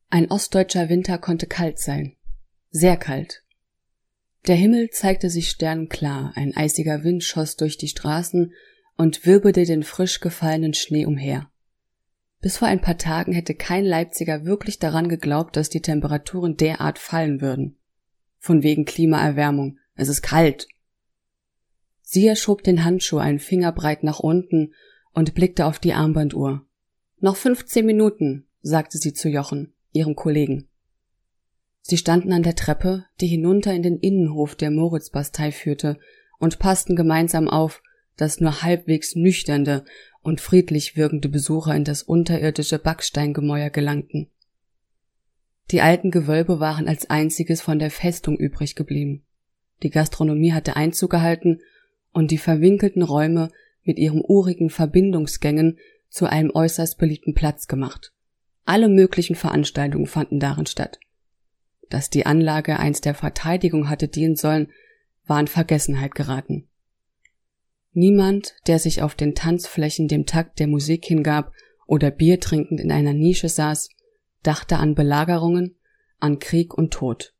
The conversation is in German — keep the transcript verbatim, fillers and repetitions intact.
Ein ostdeutscher Winter konnte kalt sein. Sehr kalt. Der Himmel zeigte sich sternklar, ein eisiger Wind schoss durch die Straßen und wirbelte den frisch gefallenen Schnee umher. Bis vor ein paar Tagen hätte kein Leipziger wirklich daran geglaubt, dass die Temperaturen derart fallen würden. Von wegen Klimaerwärmung, es ist kalt. Sia schob den Handschuh einen Finger breit nach unten und blickte auf die Armbanduhr. Noch fünfzehn Minuten, sagte sie zu Jochen, ihrem Kollegen. Sie standen an der Treppe, die hinunter in den Innenhof der Moritzbastei führte, und passten gemeinsam auf, dass nur halbwegs nüchternde und friedlich wirkende Besucher in das unterirdische Backsteingemäuer gelangten. Die alten Gewölbe waren als einziges von der Festung übrig geblieben. Die Gastronomie hatte Einzug gehalten und die verwinkelten Räume mit ihren urigen Verbindungsgängen zu einem äußerst beliebten Platz gemacht. Alle möglichen Veranstaltungen fanden darin statt. Dass die Anlage einst der Verteidigung hatte dienen sollen, war in Vergessenheit geraten. Niemand, der sich auf den Tanzflächen dem Takt der Musik hingab oder Bier trinkend in einer Nische saß, dachte an Belagerungen, an Krieg und Tod.